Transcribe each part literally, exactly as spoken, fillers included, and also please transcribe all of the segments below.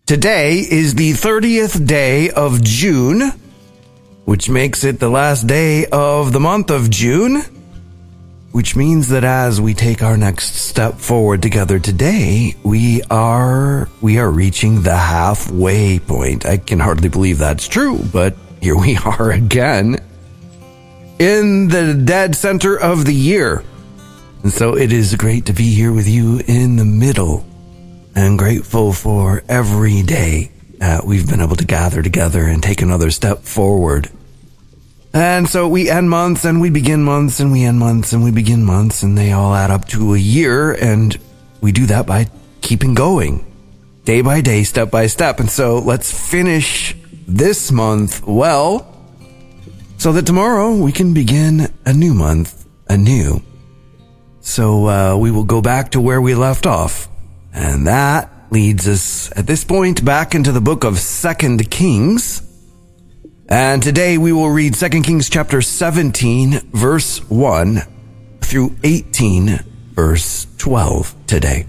Today is the thirtieth day of June, which makes it the last day of the month of June, which means that as we take our next step forward together today, we are we are reaching the halfway point. I can hardly believe that's true, but here we are again in the dead center of the year. And so it is great to be here with you in the middle, and grateful for every day uh, we've been able to gather together and take another step forward. And so we end months and we begin months and we end months and we begin months, and they all add up to a year, and we do that by keeping going day by day, step by step. And so let's finish this month well, so that tomorrow we can begin a new month anew. So uh, we will go back to where we left off. And that leads us at this point back into the book of Second Kings. And today we will read Second Kings chapter seventeen, verse one through eighteen, verse twelve today.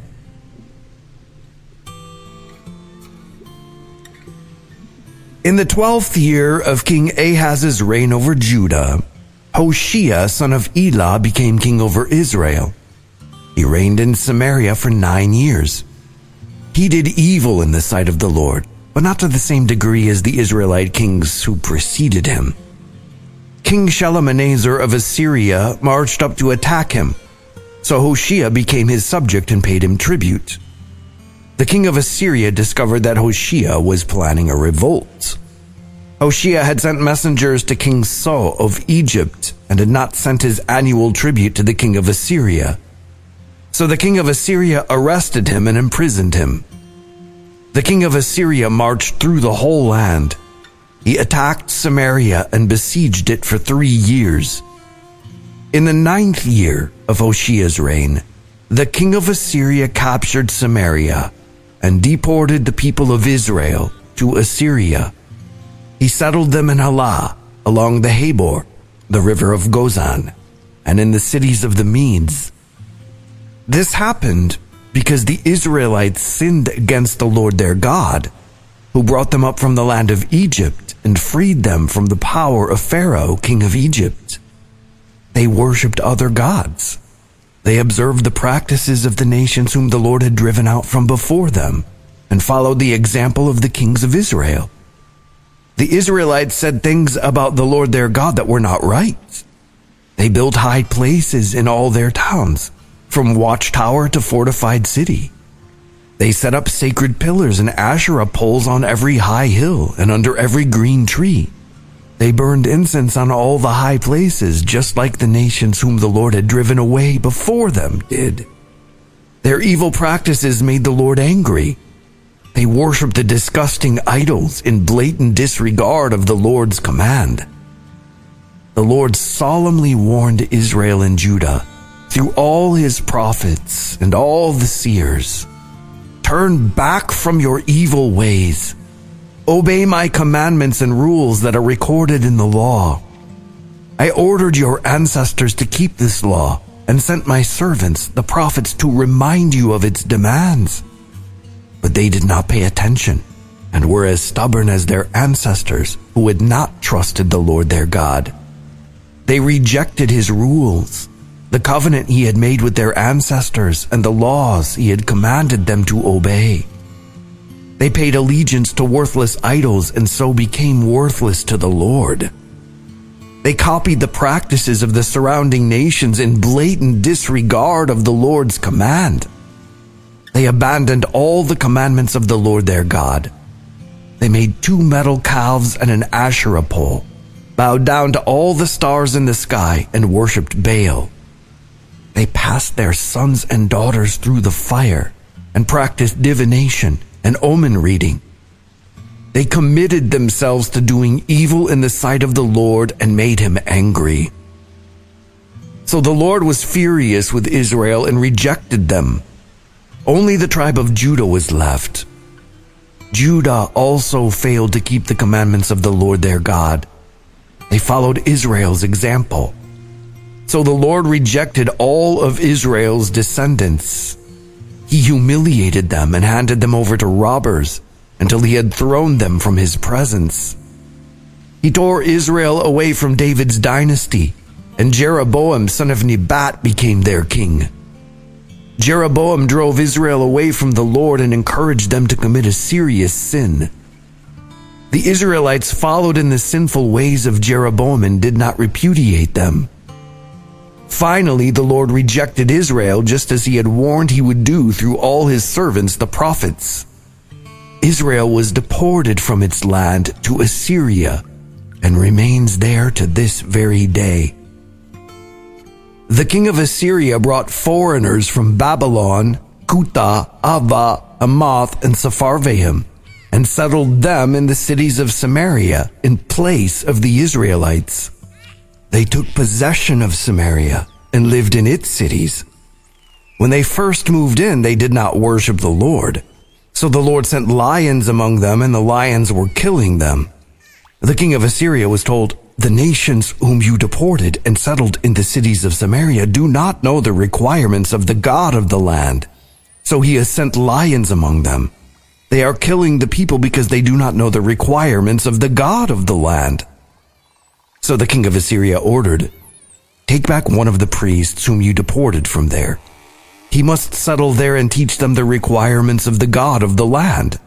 In the twelfth year of King Ahaz's reign over Judah, Hoshea, son of Elah, became king over Israel. He reigned in Samaria for nine years. He did evil in the sight of the Lord, but not to the same degree as the Israelite kings who preceded him. King Shalmaneser of Assyria marched up to attack him, so Hoshea became his subject and paid him tribute. The king of Assyria discovered that Hoshea was planning a revolt. Hoshea had sent messengers to King So of Egypt and had not sent his annual tribute to the king of Assyria. So the king of Assyria arrested him and imprisoned him. The king of Assyria marched through the whole land. He attacked Samaria and besieged it for three years. In the ninth year of Hoshea's reign, the king of Assyria captured Samaria and deported the people of Israel to Assyria. He settled them in Halah, along the Habor, the river of Gozan, and in the cities of the Medes. This happened because the Israelites sinned against the Lord their God, who brought them up from the land of Egypt and freed them from the power of Pharaoh, king of Egypt. They worshipped other gods. They observed the practices of the nations whom the Lord had driven out from before them, and followed the example of the kings of Israel. The Israelites said things about the Lord their God that were not right. They built high places in all their towns, from watchtower to fortified city. They set up sacred pillars and Asherah poles on every high hill and under every green tree. They burned incense on all the high places, just like the nations whom the Lord had driven away before them did. Their evil practices made the Lord angry. They worshipped the disgusting idols in blatant disregard of the Lord's command. The Lord solemnly warned Israel and Judah through all his prophets and all the seers, "Turn back from your evil ways. Obey my commandments and rules that are recorded in the law. I ordered your ancestors to keep this law and sent my servants, the prophets, to remind you of its demands. But they did not pay attention and were as stubborn as their ancestors who had not trusted the Lord their God. They rejected his rules, the covenant he had made with their ancestors, and the laws he had commanded them to obey. They paid allegiance to worthless idols and so became worthless to the Lord. They copied the practices of the surrounding nations in blatant disregard of the Lord's command. They abandoned all the commandments of the Lord their God. They made two metal calves and an Asherah pole, bowed down to all the stars in the sky, and worshipped Baal. They passed their sons and daughters through the fire and practiced divination and omen reading. They committed themselves to doing evil in the sight of the Lord and made him angry. So the Lord was furious with Israel and rejected them. Only the tribe of Judah was left. Judah also failed to keep the commandments of the Lord their God. They followed Israel's example. So the Lord rejected all of Israel's descendants. He humiliated them and handed them over to robbers, until he had thrown them from his presence. He tore Israel away from David's dynasty, and Jeroboam son of Nebat became their king. Jeroboam drove Israel away from the Lord and encouraged them to commit a serious sin. The Israelites followed in the sinful ways of Jeroboam and did not repudiate them. Finally, the Lord rejected Israel just as he had warned he would do through all his servants, the prophets. Israel was deported from its land to Assyria and remains there to this very day. The king of Assyria brought foreigners from Babylon, Cutha, Ava, Hamath, and Sepharvaim, and settled them in the cities of Samaria in place of the Israelites. They took possession of Samaria and lived in its cities. When they first moved in, they did not worship the Lord. So the Lord sent lions among them, and the lions were killing them. The king of Assyria was told, "The nations whom you deported and settled in the cities of Samaria do not know the requirements of the God of the land. So he has sent lions among them. They are killing the people because they do not know the requirements of the God of the land." So the king of Assyria ordered, "Take back one of the priests whom you deported from there. He must settle there and teach them the requirements of the God of the land."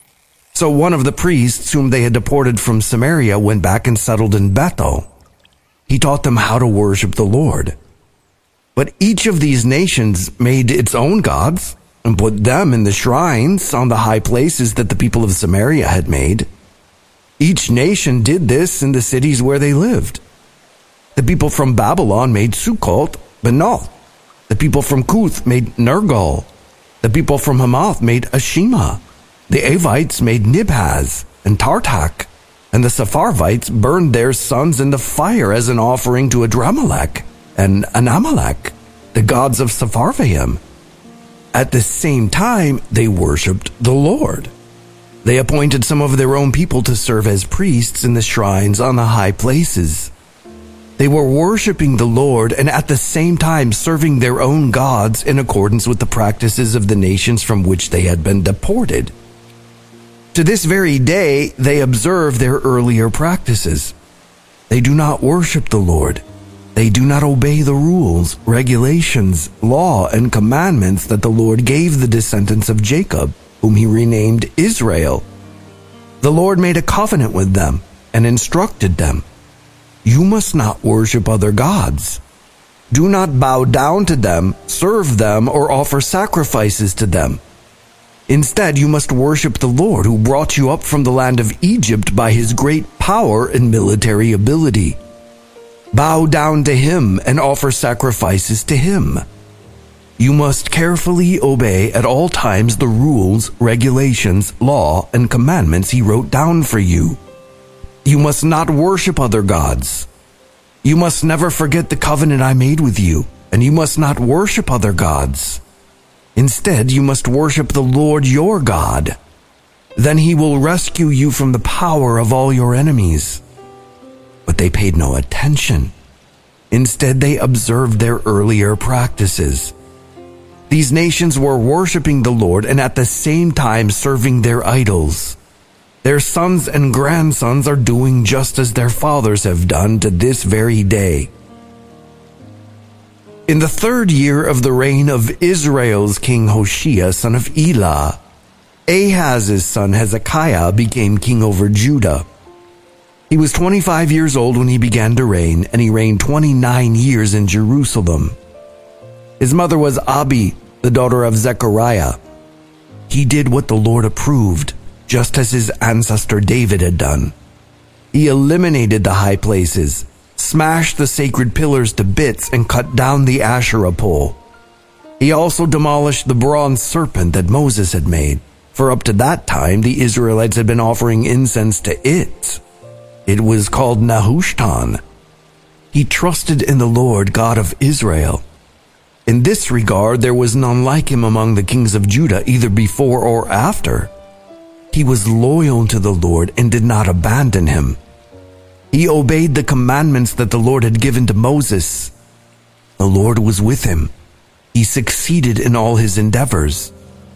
So one of the priests whom they had deported from Samaria went back and settled in Bethel. He taught them how to worship the Lord. But each of these nations made its own gods and put them in the shrines on the high places that the people of Samaria had made. Each nation did this in the cities where they lived. The people from Babylon made Sukkot, Benoth. The people from Cuth made Nergal. The people from Hamath made Ashima. The Avites made Nibhaz and Tartak. And the Sepharvites burned their sons in the fire as an offering to Adramelech and Anamelech, the gods of Sepharvaim. At the same time, they worshipped the Lord. They appointed some of their own people to serve as priests in the shrines on the high places. They were worshiping the Lord and at the same time serving their own gods in accordance with the practices of the nations from which they had been deported. To this very day, they observe their earlier practices. They do not worship the Lord. They do not obey the rules, regulations, law, and commandments that the Lord gave the descendants of Jacob, whom he renamed Israel. The Lord made a covenant with them and instructed them. You must not worship other gods. Do not bow down to them, serve them, or offer sacrifices to them. Instead, you must worship the Lord who brought you up from the land of Egypt by his great power and military ability. Bow down to him and offer sacrifices to him. You must carefully obey at all times the rules, regulations, law, and commandments he wrote down for you. You must not worship other gods. You must never forget the covenant I made with you, and you must not worship other gods. Instead, you must worship the Lord your God. Then he will rescue you from the power of all your enemies. But they paid no attention. Instead, they observed their earlier practices. These nations were worshiping the Lord and at the same time serving their idols. Their sons and grandsons are doing just as their fathers have done to this very day. In the third year of the reign of Israel's king Hoshea, son of Elah, Ahaz's son Hezekiah became king over Judah. He was twenty-five years old when he began to reign, and he reigned twenty-nine years in Jerusalem. His mother was Abi, the daughter of Zechariah. He did what the Lord approved, just as his ancestor David had done. He eliminated the high places, smashed the sacred pillars to bits, and cut down the Asherah pole. He also demolished the bronze serpent that Moses had made, for up to that time the Israelites had been offering incense to it. It was called Nehushtan. He trusted in the Lord God of Israel. In this regard, there was none like him among the kings of Judah, either before or after. He was loyal to the Lord and did not abandon him. He obeyed the commandments that the Lord had given to Moses. The Lord was with him. He succeeded in all his endeavors.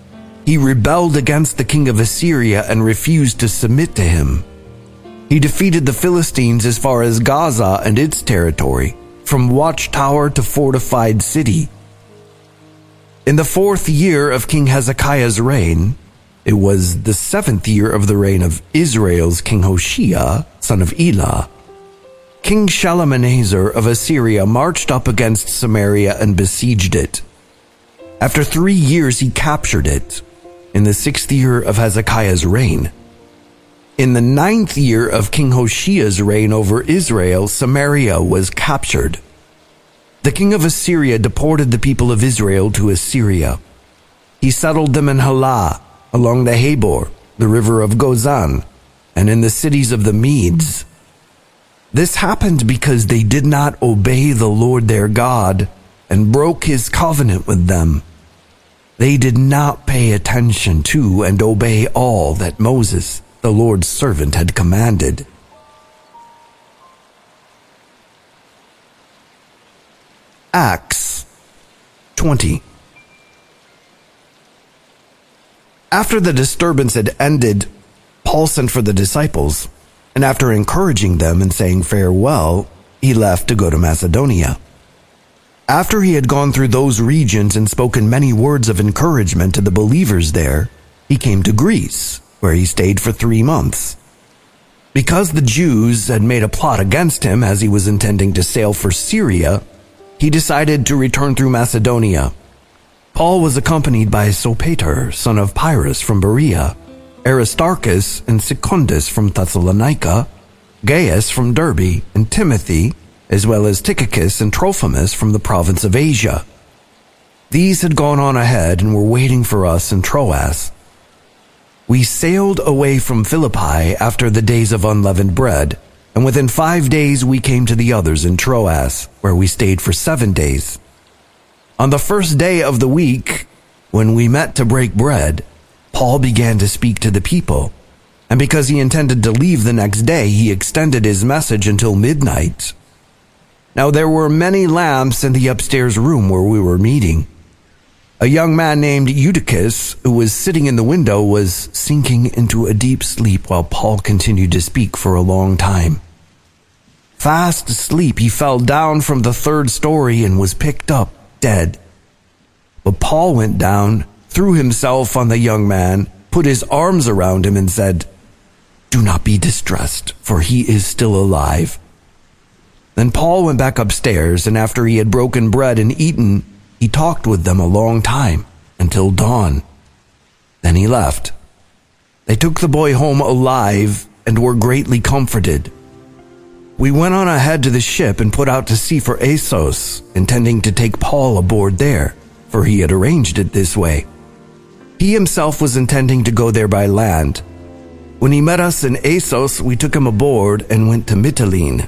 he rebelled against the king of Assyria and refused to submit to him. He defeated the Philistines as far as Gaza and its territory, from watchtower to fortified city. In the fourth year of King Hezekiah's reign, it was the seventh year of the reign of Israel's King Hoshea, son of Elah, King Shalmaneser of Assyria marched up against Samaria and besieged it. After three years he captured it, in the sixth year of Hezekiah's reign. In the ninth year of King Hoshea's reign over Israel, Samaria was captured. The king of Assyria deported the people of Israel to Assyria. He settled them in Halah, along the Habor, the river of Gozan, and in the cities of the Medes. This happened because they did not obey the Lord their God and broke his covenant with them. They did not pay attention to and obey all that Moses, the Lord's servant, had commanded. Acts twenty. After the disturbance had ended, Paul sent for the disciples, and after encouraging them and saying farewell, he left to go to Macedonia. After he had gone through those regions and spoken many words of encouragement to the believers there, he came to Greece, where he stayed for three months. Because the Jews had made a plot against him as he was intending to sail for Syria, he decided to return through Macedonia. Paul was accompanied by Sopater, son of Pyrrhus from Berea, Aristarchus and Secundus from Thessalonica, Gaius from Derbe, and Timothy, as well as Tychicus and Trophimus from the province of Asia. These had gone on ahead and were waiting for us in Troas. We sailed away from Philippi after the days of unleavened bread, and within five days we came to the others in Troas, where we stayed for seven days. On the first day of the week, when we met to break bread, Paul began to speak to the people, and because he intended to leave the next day, he extended his message until midnight. Now there were many lamps in the upstairs room where we were meeting. A young man named Eutychus, who was sitting in the window, was sinking into a deep sleep while Paul continued to speak for a long time. Fast asleep, he fell down from the third story and was picked up dead. But Paul went down, threw himself on the young man, put his arms around him and said, "Do not be distressed, for he is still alive." Then Paul went back upstairs, and after he had broken bread and eaten, he talked with them a long time, until dawn. Then he left. They took the boy home alive and were greatly comforted. We went on ahead to the ship and put out to sea for Assos, intending to take Paul aboard there, for he had arranged it this way. He himself was intending to go there by land. When he met us in Assos, we took him aboard and went to Mytilene.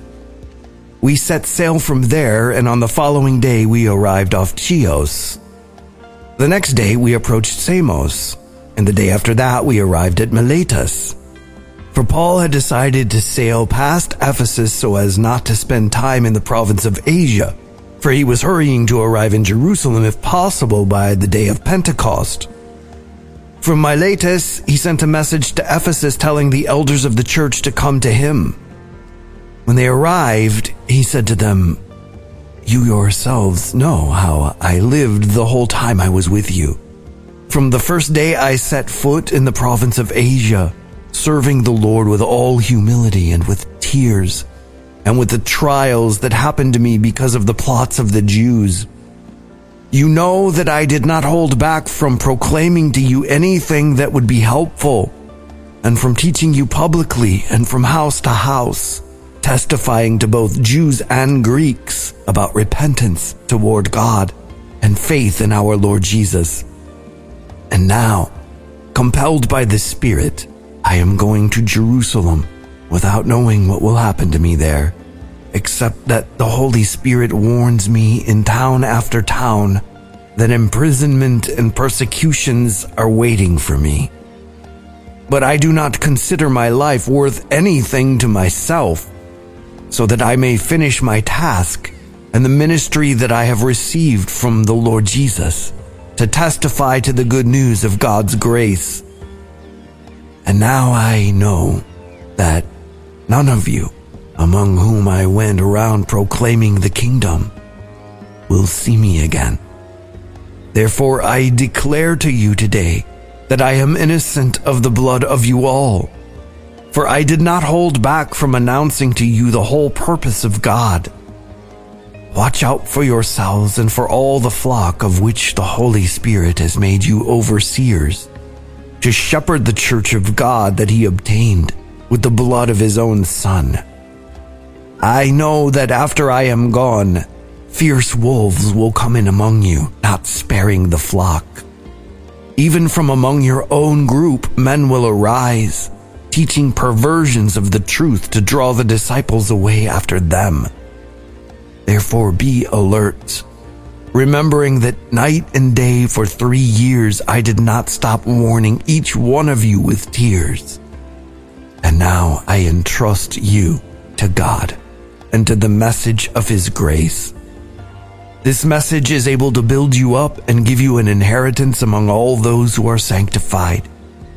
We set sail from there, and on the following day we arrived off Chios. The next day we approached Samos, and the day after that we arrived at Miletus. For Paul had decided to sail past Ephesus so as not to spend time in the province of Asia, for he was hurrying to arrive in Jerusalem if possible by the day of Pentecost. From Miletus he sent a message to Ephesus telling the elders of the church to come to him. When they arrived, he said to them, "You yourselves know how I lived the whole time I was with you. From the first day I set foot in the province of Asia, serving the Lord with all humility and with tears, and with the trials that happened to me because of the plots of the Jews. You know that I did not hold back from proclaiming to you anything that would be helpful, and from teaching you publicly and from house to house, testifying to both Jews and Greeks about repentance toward God and faith in our Lord Jesus. And now, compelled by the Spirit, I am going to Jerusalem without knowing what will happen to me there, except that the Holy Spirit warns me in town after town that imprisonment and persecutions are waiting for me. But I do not consider my life worth anything to myself, so that I may finish my task and the ministry that I have received from the Lord Jesus, to testify to the good news of God's grace. And now I know that none of you, among whom I went around proclaiming the kingdom, will see me again. Therefore I declare to you today that I am innocent of the blood of you all. For I did not hold back from announcing to you the whole purpose of God. Watch out for yourselves and for all the flock of which the Holy Spirit has made you overseers, to shepherd the church of God that he obtained with the blood of his own Son. I know that after I am gone, fierce wolves will come in among you, not sparing the flock. Even from among your own group, men will arise, teaching perversions of the truth to draw the disciples away after them. Therefore be alert, remembering that night and day for three years I did not stop warning each one of you with tears. And now I entrust you to God and to the message of his grace. This message is able to build you up and give you an inheritance among all those who are sanctified.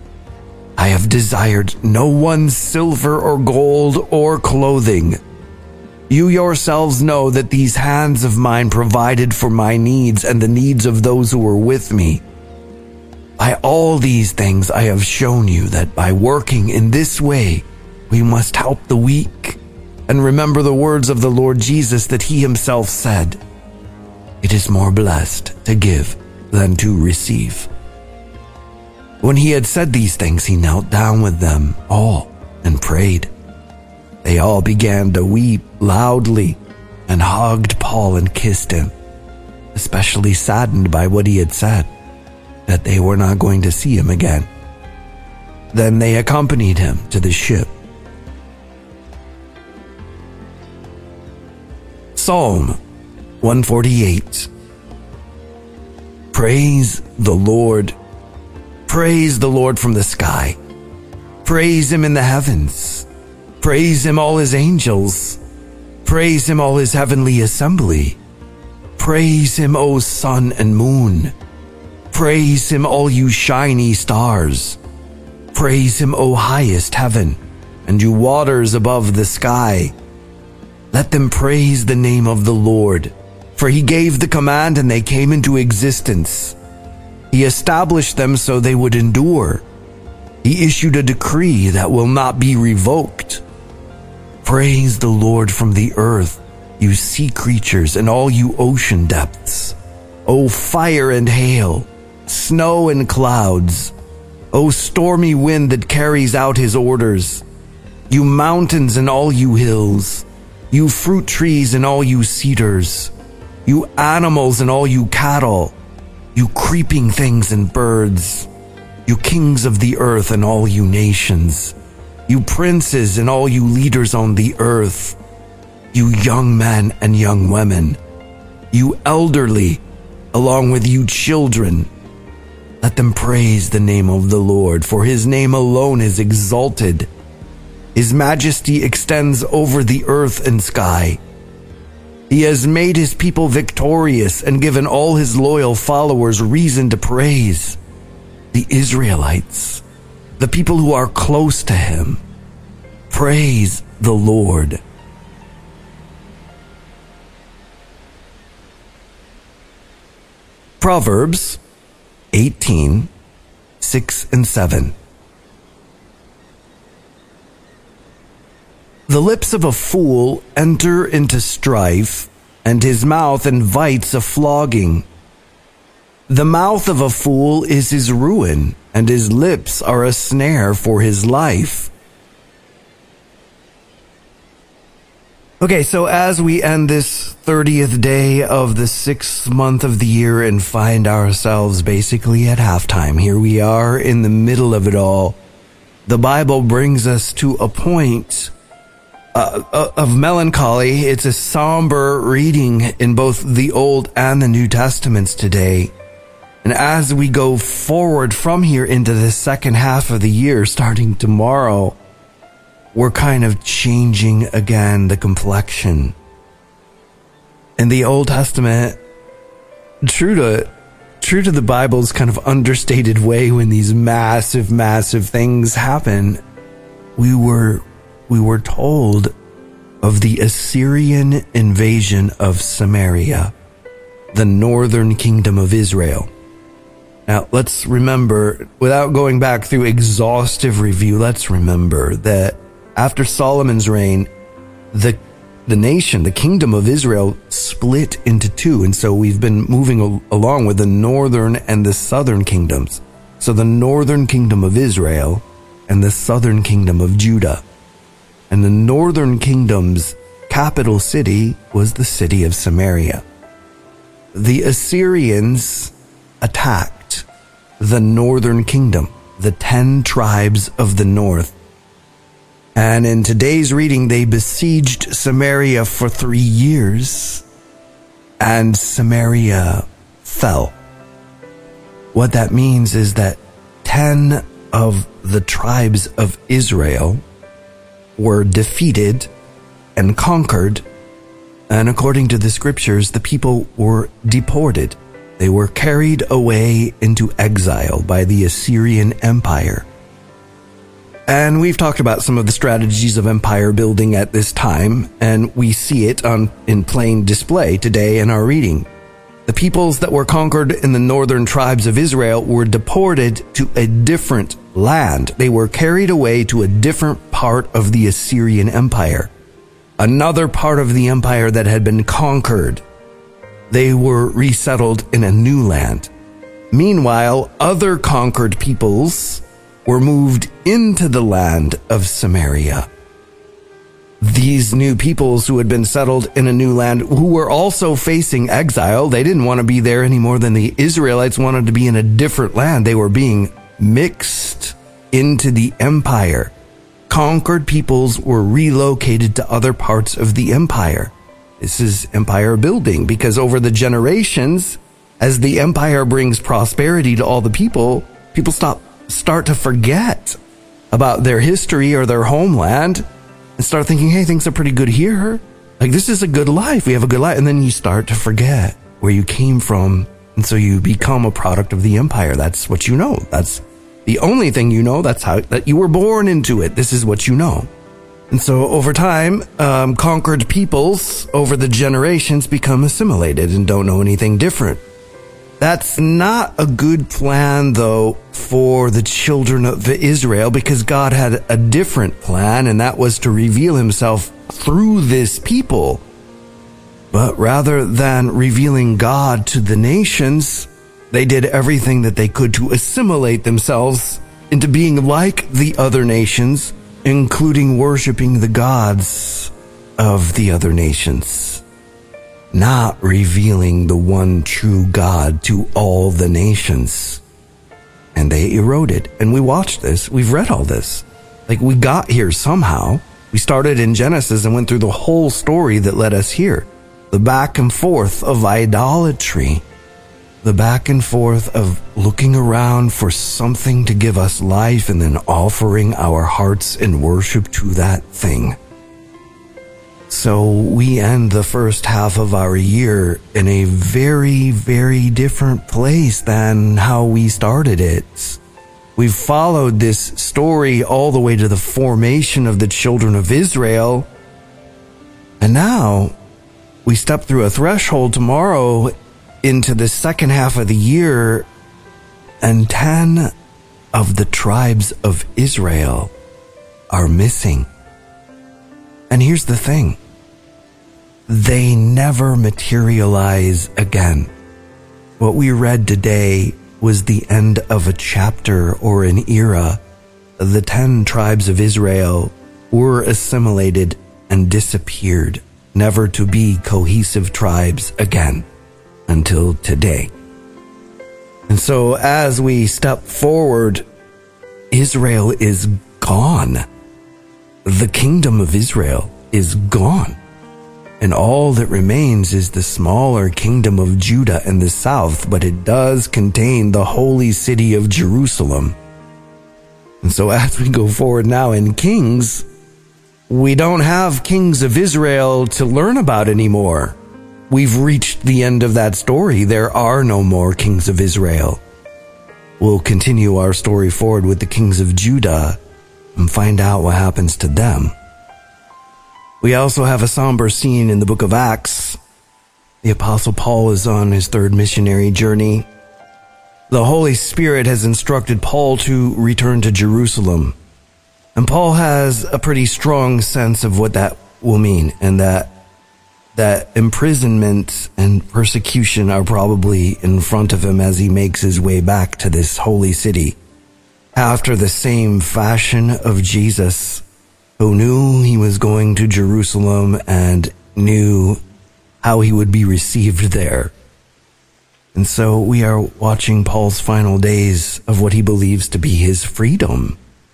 I have desired no one's silver or gold or clothing. You yourselves know that these hands of mine provided for my needs and the needs of those who were with me. By all these things I have shown you that by working in this way, we must help the weak, and remember the words of the Lord Jesus that he himself said, "It is more blessed to give than to receive." When he had said these things, he knelt down with them all and prayed. They all began to weep loudly and hugged Paul and kissed him, especially saddened by what he had said, that they were not going to see him again. Then they accompanied him to the ship. Psalm one forty-eight. Praise the Lord. Praise the Lord from the sky. Praise him in the heavens. Praise him, all his angels. Praise him, all his heavenly assembly. Praise him, O sun and moon. Praise him, all you shiny stars. Praise him, O highest heaven, and you waters above the sky. Let them praise the name of the Lord, for he gave the command and they came into existence. He established them so they would endure. He issued a decree that will not be revoked. Praise the Lord from the earth, you sea creatures and all you ocean depths. O fire and hail, snow and clouds. O stormy wind that carries out his orders. You mountains and all you hills. You fruit trees and all you cedars. You animals and all you cattle. You creeping things and birds. You kings of the earth and all you nations. You princes and all you leaders on the earth. You young men and young women. You elderly, along with you children. Let them praise the name of the Lord, for his name alone is exalted. His majesty extends over the earth and sky. He has made his people victorious and given all his loyal followers reason to praise. The Israelites, the people who are close to him, praise the Lord. Proverbs eighteen, six and seven. The lips of a fool enter into strife, and his mouth invites a flogging. The mouth of a fool is his ruin, and his lips are a snare for his life. Okay, so as we end this thirtieth day of the sixth month of the year and find ourselves basically at halftime, here we are in the middle of it all. The Bible brings us to a point uh, of melancholy. It's a somber reading in both the Old and the New Testaments today. And as we go forward from here into the second half of the year, starting tomorrow, we're kind of changing again the complexion. In the Old Testament, true to true to the Bible's kind of understated way, when these massive, massive things happen, we were, we were told of the Assyrian invasion of Samaria, the northern kingdom of Israel. Now, let's remember, without going back through exhaustive review, let's remember that after Solomon's reign, the the nation, the kingdom of Israel, split into two. And so we've been moving al- along with the northern and the southern kingdoms. So the northern kingdom of Israel and the southern kingdom of Judah. And the northern kingdom's capital city was the city of Samaria. The Assyrians attacked the northern kingdom, the ten tribes of the north. And in today's reading, they besieged Samaria for three years, and Samaria fell. What that means is that ten of the tribes of Israel were defeated and conquered, and according to the scriptures, the people were deported. They were carried away into exile by the Assyrian Empire. And we've talked about some of the strategies of empire building at this time, and we see it on in plain display today in our reading. The peoples that were conquered in the northern tribes of Israel were deported to a different land. They were carried away to a different part of the Assyrian Empire, another part of the empire that had been conquered. They were resettled in a new land. Meanwhile, other conquered peoples were moved into the land of Samaria. These new peoples who had been settled in a new land, who were also facing exile, they didn't want to be there any more than the Israelites wanted to be in a different land. They were being mixed into the empire. Conquered peoples were relocated to other parts of the empire. This is empire building, because over the generations, as the empire brings prosperity to all the people, people stop start to forget about their history or their homeland and start thinking, hey, things are pretty good here. Like, this is a good life. We have a good life. And then you start to forget where you came from. And so you become a product of the empire. That's what you know. That's the only thing you know. That's how, that you were born into it. This is what you know. And so over time, um, conquered peoples over the generations become assimilated and don't know anything different. That's not a good plan, though, for the children of Israel, because God had a different plan, and that was to reveal himself through this people. But rather than revealing God to the nations, they did everything that they could to assimilate themselves into being like the other nations, including worshiping the gods of the other nations, not revealing the one true God to all the nations. And they eroded. And we watched this. We've read all this. Like, we got here somehow. We started in Genesis and went through the whole story that led us here. The back and forth of idolatry. The back and forth of looking around for something to give us life and then offering our hearts in worship to that thing. So we end the first half of our year in a very, very different place than how we started it. We've followed this story all the way to the formation of the children of Israel. And now we step through a threshold tomorrow into the second half of the year, and ten of the tribes of Israel are missing. And here's the thing. They never materialize again. What we read today was the end of a chapter or an era. The ten tribes of Israel were assimilated and disappeared, never to be cohesive tribes again until today. And so as we step forward, Israel is gone. The kingdom of Israel is gone. And all that remains is the smaller kingdom of Judah in the south, but it does contain the holy city of Jerusalem. And so as we go forward now in Kings, we don't have kings of Israel to learn about anymore. we've reached the end of that story. There are no more kings of Israel. We'll continue our story forward with the kings of Judah and find out what happens to them. We also have a somber scene in the book of Acts. The Apostle Paul is on his third missionary journey. The Holy Spirit has instructed Paul to return to Jerusalem. And Paul has a pretty strong sense of what that will mean, and that that imprisonment and persecution are probably in front of him as he makes his way back to this holy city, after the same fashion of Jesus, who knew he was going to Jerusalem and knew how he would be received there. And so we are watching Paul's final days of what he believes to be his freedom.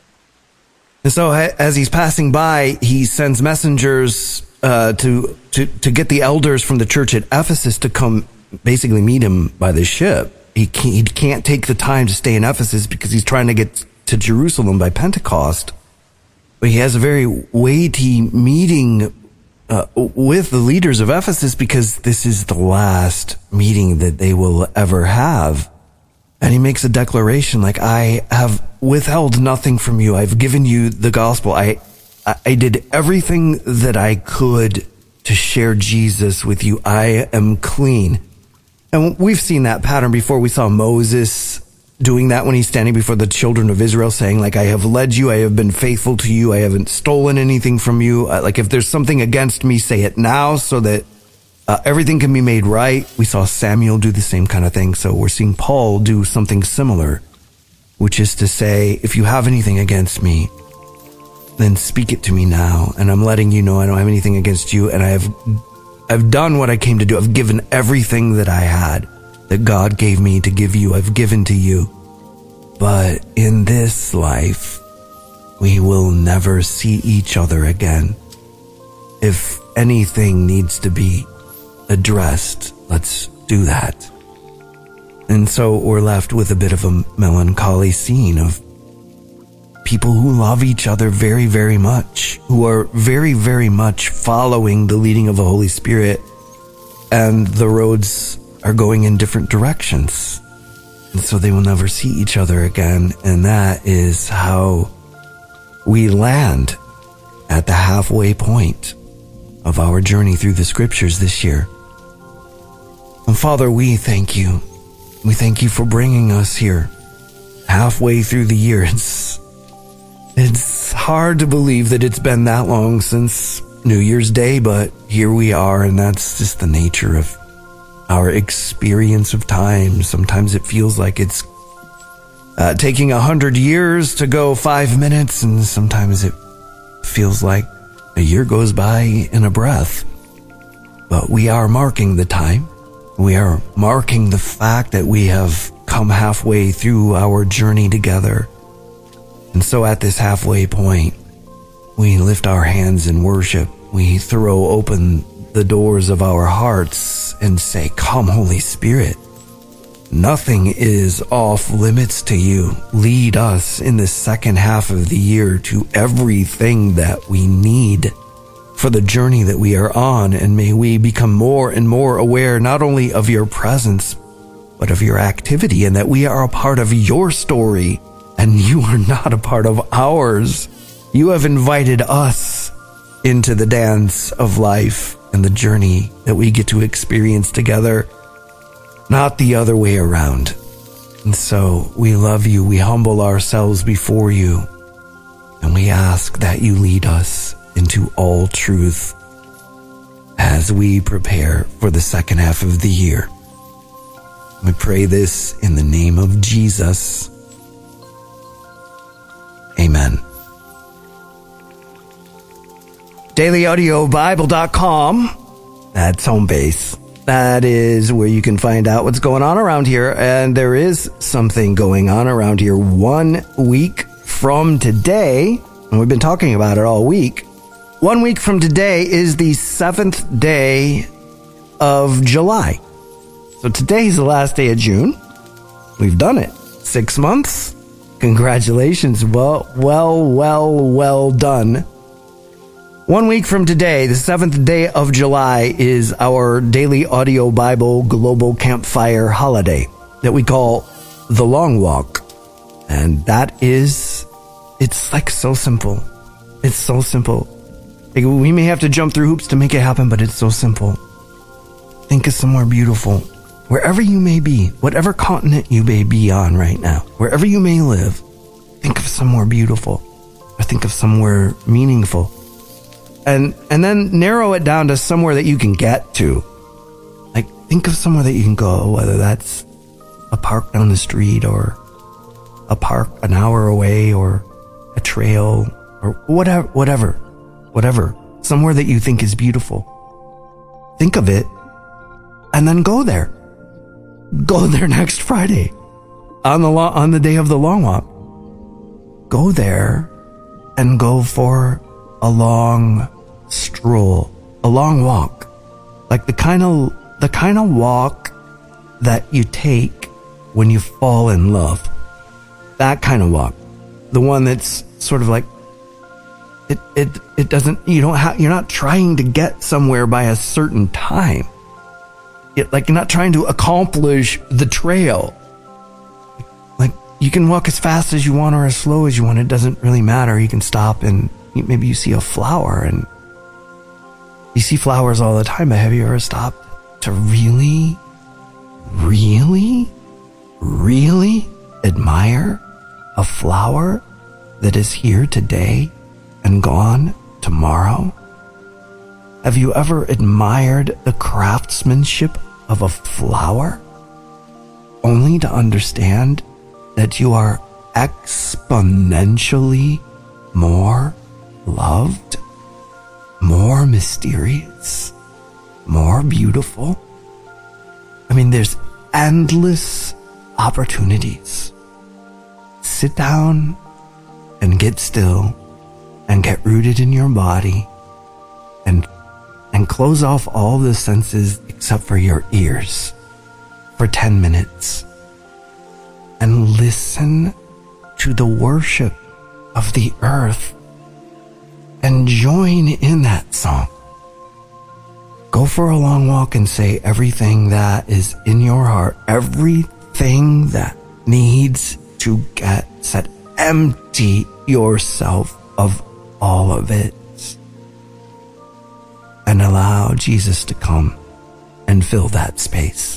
And so as he's passing by, he sends messengers uh, to, to, to get the elders from the church at Ephesus to come basically meet him by the ship. He can't, he can't take the time to stay in Ephesus because he's trying to get to Jerusalem by Pentecost. But he has a very weighty meeting uh, with the leaders of Ephesus because this is the last meeting that they will ever have. And he makes a declaration like, I have withheld nothing from you. I've given you the gospel. I, I did everything that I could to share Jesus with you. I am clean. And we've seen that pattern before. We saw Moses doing that when he's standing before the children of Israel, saying like, I have led you. I have been faithful to you. I haven't stolen anything from you. Like, if there's something against me, say it now so that Uh, everything can be made right. We saw Samuel do the same kind of thing. So we're seeing Paul do something similar, which is to say, if you have anything against me, then speak it to me now. And I'm letting you know I don't have anything against you. And I have, I've done what I came to do. I've given everything that I had, that God gave me to give you. I've given to you. But in this life, we will never see each other again. If anything needs to be addressed, let's do that. And so we're left with a bit of a melancholy scene of people who love each other very, very much, who are very, very much following the leading of the Holy Spirit, and the roads are going in different directions. And so they will never see each other again. And that is how we land at the halfway point of our journey through the scriptures this year. And Father, we thank you. We thank you for bringing us here halfway through the year. It's, it's hard to believe that it's been that long since New Year's Day, but here we are, and that's just the nature of our experience of time. Sometimes it feels like it's uh, taking a hundred years to go five minutes, and sometimes it feels like a year goes by in a breath. But we are marking the time. We are marking the fact that we have come halfway through our journey together. And so at this halfway point, we lift our hands in worship. We throw open the doors of our hearts and say, come, Holy Spirit. Nothing is off limits to you. Lead us in the second half of the year to everything that we need for the journey that we are on. And may we become more and more aware not only of your presence, but of your activity, and that we are a part of your story and you are not a part of ours. You have invited us into the dance of life and the journey that we get to experience together, not the other way around. And so we love you. We humble ourselves before you, and we ask that you lead us into all truth as we prepare for the second half of the year. We pray this in the name of Jesus. Amen. daily audio bible dot com. That's home base. That is where you can find out what's going on around here. And there is something going on around here one week from today. And we've been talking about it all week. One week from today is the seventh day of July. So today's the last day of June. We've done it. Six months. Congratulations. Well, well, well, well done. One week from today, the seventh day of July, is our daily audio Bible global campfire holiday that we call the Long Walk. And that is, it's like so simple. It's so simple. Like, we may have to jump through hoops to make it happen, but it's so simple. Think of somewhere beautiful. Wherever you may be, whatever continent you may be on right now, wherever you may live, think of somewhere beautiful, or think of somewhere meaningful. And and then narrow it down to somewhere that you can get to. Like, think of somewhere that you can go, whether that's a park down the street, or a park an hour away, or a trail, or whatever, whatever, whatever. Somewhere that you think is beautiful. Think of it, and then go there. Go there next Friday, on the lo- on the day of the Long Walk. Go there, and go for a long stroll, a long walk, like the kind of the kind of walk that you take when you fall in love. That kind of walk, the one that's sort of like it it it doesn't you don't have you're not trying to get somewhere by a certain time. It, like, you're not trying to accomplish the trail. Like, you can walk as fast as you want or as slow as you want. It doesn't really matter. You can stop and maybe you see a flower, and you see flowers all the time, but have you ever stopped to really, really, really admire a flower that is here today and gone tomorrow? Have you ever admired the craftsmanship of a flower, only to understand that you are exponentially more loved, more mysterious, more beautiful? I mean, there's endless opportunities. Sit down and get still and get rooted in your body, and and close off all the senses except for your ears for ten minutes and listen to the worship of the earth and join in that song. Go for a long walk and say everything that is in your heart, everything that needs to get said. Empty yourself of all of it, and allow Jesus to come and fill that space.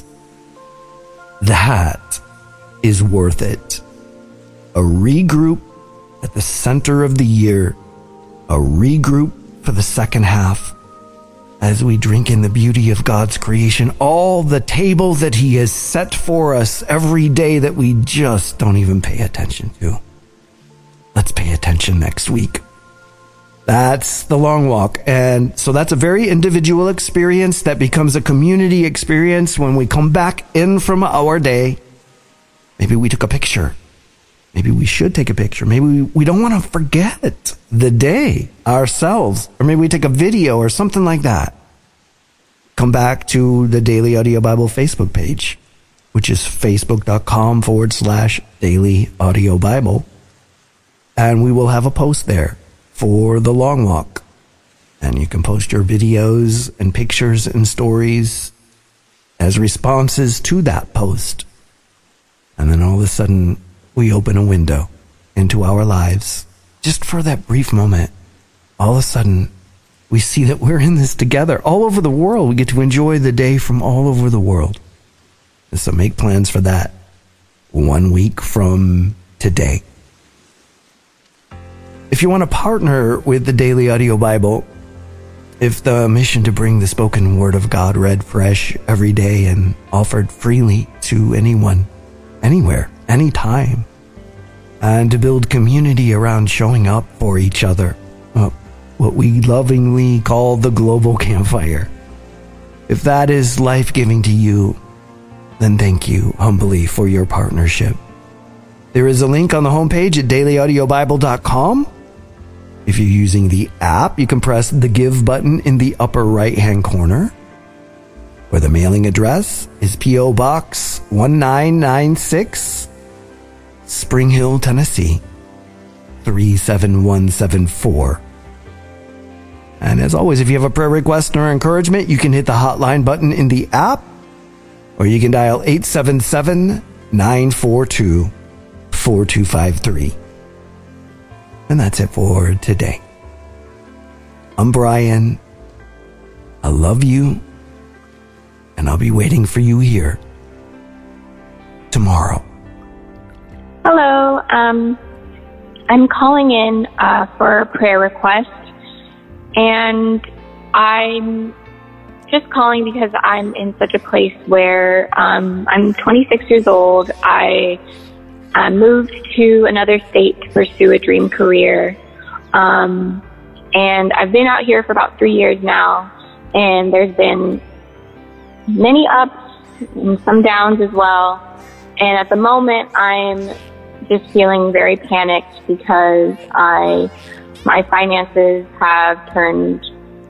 That is worth it. A regroup at the center of the year, a regroup for the second half, as we drink in the beauty of God's creation, all the table that He has set for us every day that we just don't even pay attention to. Let's pay attention next week. That's the Long Walk. And so that's a very individual experience that becomes a community experience when we come back in from our day. Maybe we took a picture. Maybe we should take a picture. Maybe we, we don't want to forget the day ourselves. Or maybe we take a video or something like that. Come back to the Daily Audio Bible Facebook page, which is facebook.com forward slash Daily Audio Bible. And we will have a post there for the Long Walk. And you can post your videos and pictures and stories as responses to that post. And then all of a sudden, we open a window into our lives. Just for that brief moment, all of a sudden, we see that we're in this together. All over the world, we get to enjoy the day from all over the world. And so make plans for that one week from today. If you want to partner with the Daily Audio Bible, if the mission to bring the spoken word of God read fresh every day and offered freely to anyone, anywhere, anytime, and to build community around showing up for each other, well, what we lovingly call the global campfire. If that is life-giving to you, then thank you humbly for your partnership. There is a link on the homepage at daily audio bible dot com. If you're using the app, you can press the Give button in the upper right-hand corner. Or the mailing address is P O Box one nine nine six, Spring Hill, Tennessee, three seven one seven four. And as always, if you have a prayer request or encouragement, you can hit the hotline button in the app, or you can dial eight seven seven, nine four two, four two five three. And that's it for today. I'm Brian. I love you, and I'll be waiting for you here tomorrow. Hello. Um, I'm calling in uh, for a prayer request, and I'm just calling because I'm in such a place where um, I'm twenty-six years old. I uh, moved to another state to pursue a dream career, um, and I've been out here for about three years now, and there's been many ups and some downs as well. And at the moment, I'm just feeling very panicked because I my finances have turned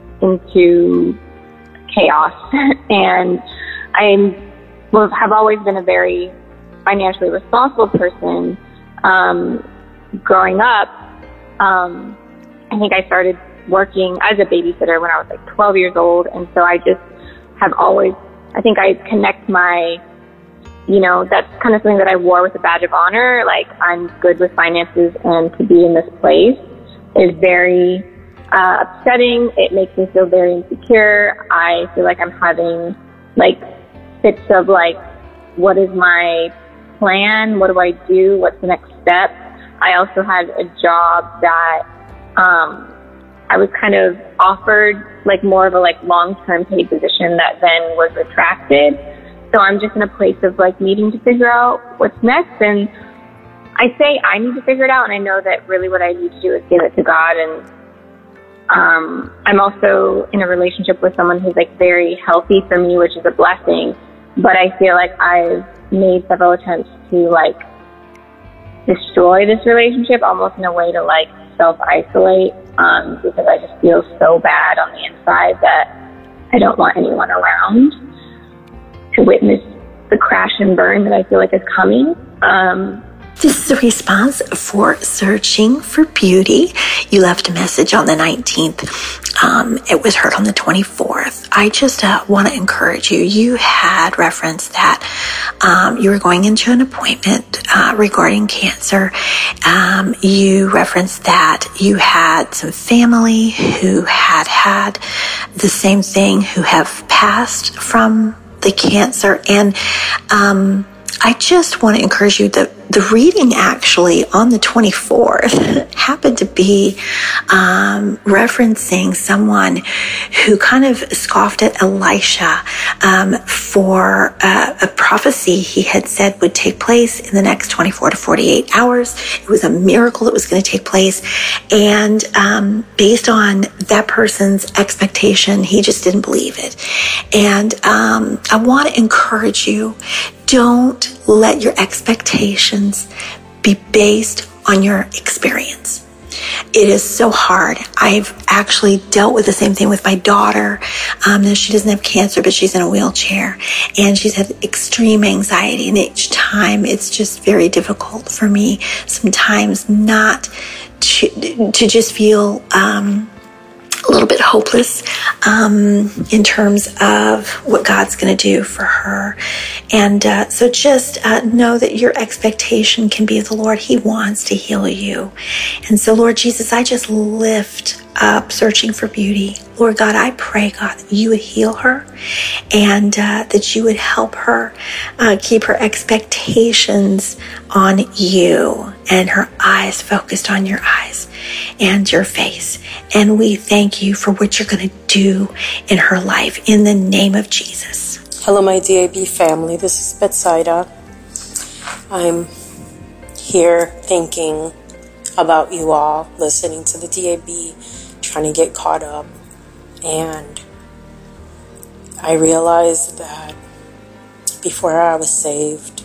into chaos, and I have always been a very financially responsible person. Um, growing up, um, I think I started working as a babysitter when I was like twelve years old, and so I just have always, I think I connect my, you know, that's kind of something that I wore with a badge of honor. Like, I'm good with finances, and to be in this place is very uh, upsetting. It makes me feel very insecure. I feel like I'm having like fits of like, what is my plan? What do I do? What's the next step? I also had a job that um, I was kind of offered like more of a like long-term paid position that then was retracted. So I'm just in a place of like needing to figure out what's next. And I say I need to figure it out, and I know that really what I need to do is give it to God. And um, I'm also in a relationship with someone who's like very healthy for me, which is a blessing. But I feel like I've made several attempts to like destroy this relationship, almost in a way to like self-isolate, um, because I just feel so bad on the inside that I don't want anyone around to witness the crash and burn that I feel like is coming. Um, This is a response for Searching for Beauty. You left a message on the nineteenth. Um, it was heard on the twenty-fourth. I just uh, want to encourage you. You had referenced that um, you were going into an appointment uh, regarding cancer. Um, you referenced that you had some family who had had the same thing, who have passed from the cancer. And um, I just want to encourage you that the reading actually on the twenty-fourth happened to be um, referencing someone who kind of scoffed at Elisha um, for uh, a prophecy he had said would take place in the next twenty-four to forty-eight hours. It was a miracle that was going to take place. And um, based on that person's expectation, he just didn't believe it. And um, I want to encourage you, don't let your expectations be based on your experience. It is so hard. I've actually dealt with the same thing with my daughter. Um, now she doesn't have cancer, but she's in a wheelchair, and she's had extreme anxiety. And each time it's just very difficult for me sometimes not to, to just feel um, a little bit hopeless um, in terms of what God's going to do for her. And uh, so just uh, know that your expectation can be of the Lord. He wants to heal you. And so, Lord Jesus, I just lift up Searching for Beauty. Lord God, I pray, God, that you would heal her, and uh, that you would help her uh, keep her expectations on you and her eyes focused on your eyes and your face. And we thank you for what you're going to do in her life in the name of Jesus. Hello, my D A B family. This is Bethsaida. I'm here thinking about you all, listening to the D A B, trying to get caught up. And I realized that before I was saved,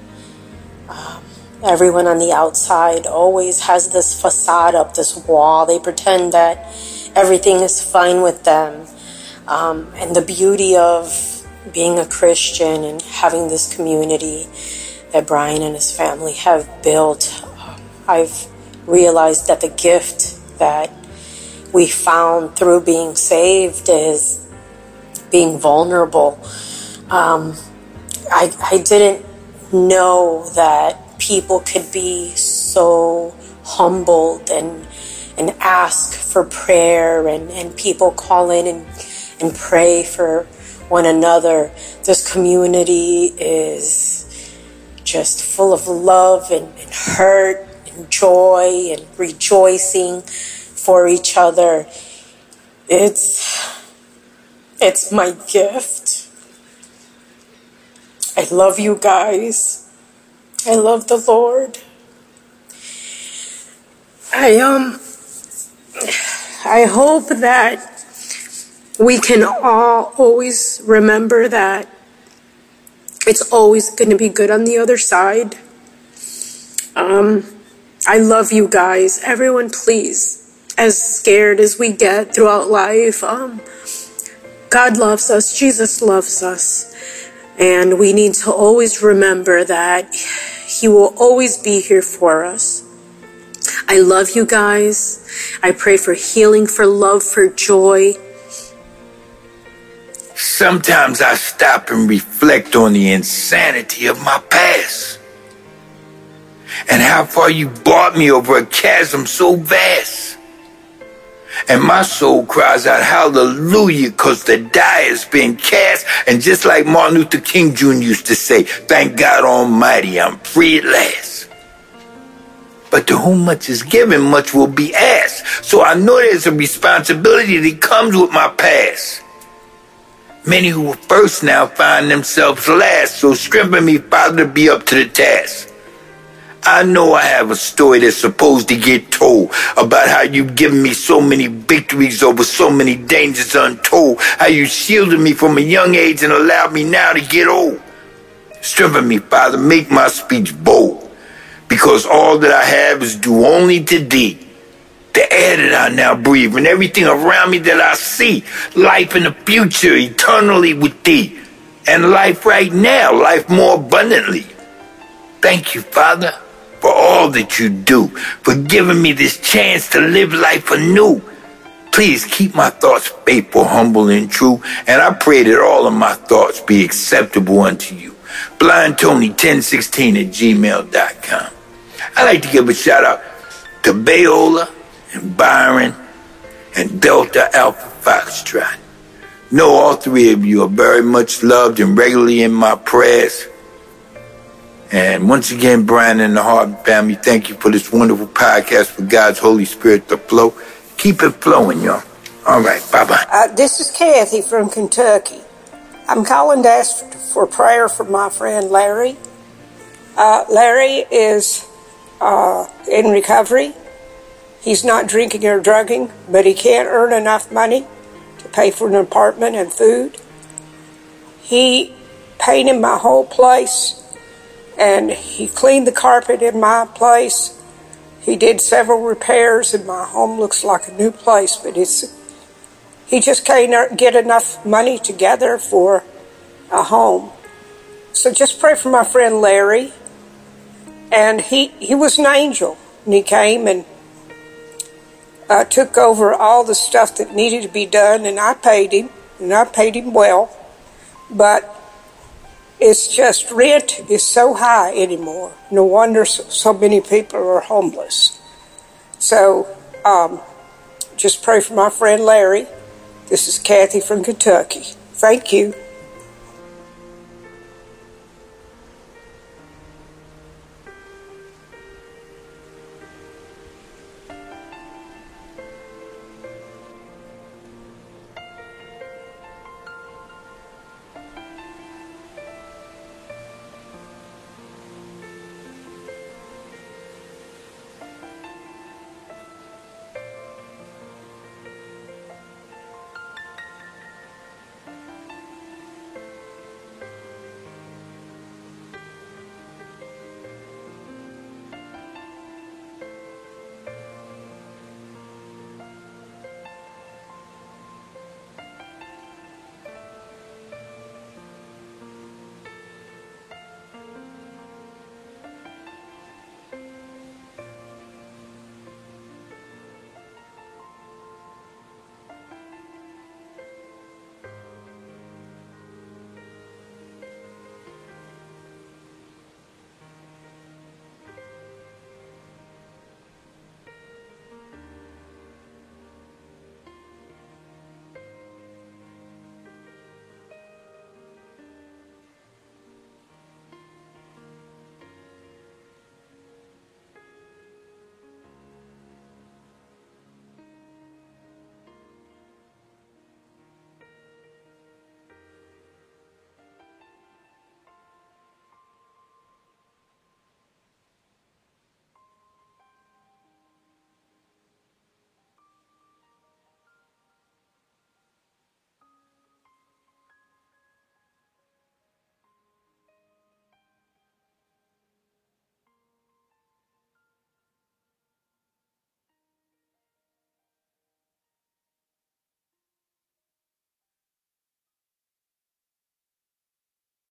um, everyone on the outside always has this facade up, this wall. They pretend that everything is fine with them. Um, and the beauty of being a Christian and having this community that Brian and his family have built, um, I've realized that the gift that we found through being saved is being vulnerable. Um, I, I didn't know that people could be so humbled and and ask for prayer, and, and people call in and, and pray for one another. This community is just full of love and, and hurt and joy and rejoicing for each other. It's it's my gift. I love you guys. I love the Lord. I um I hope that we can all always remember that it's always going to be good on the other side. Um, I love you guys. Everyone, please, as scared as we get throughout life, um, God loves us. Jesus loves us. And we need to always remember that He will always be here for us. I love you guys. I pray for healing, for love, for joy. Sometimes I stop and reflect on the insanity of my past and how far you brought me over a chasm so vast. And my soul cries out, hallelujah, because the die has been cast. And just like Martin Luther King Junior used to say, thank God Almighty, I'm free at last. But to whom much is given, much will be asked. So I know there's a responsibility that comes with my past. Many who were first now find themselves last. So strengthen me, Father, to be up to the task. I know I have a story that's supposed to get told about how you've given me so many victories over so many dangers untold. How you shielded me from a young age and allowed me now to get old. Strengthen me, Father, make my speech bold. Because all that I have is due only to Thee. The air that I now breathe and everything around me that I see. Life in the future, eternally with Thee. And life right now, life more abundantly. Thank you, Father, for all that you do. For giving me this chance to live life anew. Please keep my thoughts faithful, humble, and true. And I pray that all of my thoughts be acceptable unto you. Blind Tony ten sixteen at gmail dot com. I'd like to give a shout out to Bayola and Byron and Delta Alpha Foxtrot. Know all three of you are very much loved and regularly in my prayers. And once again, Brian and the Harden family, thank you for this wonderful podcast for God's Holy Spirit to flow. Keep it flowing, y'all. All right, bye-bye. Uh, this is Kathy from Kentucky. I'm calling to ask for prayer for my friend Larry. Uh, Larry is uh, in recovery. He's not drinking or drugging, but he can't earn enough money to pay for an apartment and food. He painted my whole place, and he cleaned the carpet in my place. He did several repairs, and my home looks like a new place, but it's he just can't get enough money together for a home. So just pray for my friend Larry. And he, he was an angel, and he came and uh, took over all the stuff that needed to be done, and I paid him, and I paid him well. But it's just rent is so high anymore. No wonder so, so many people are homeless. So um, just pray for my friend Larry. This is Kathy from Kentucky. Thank you.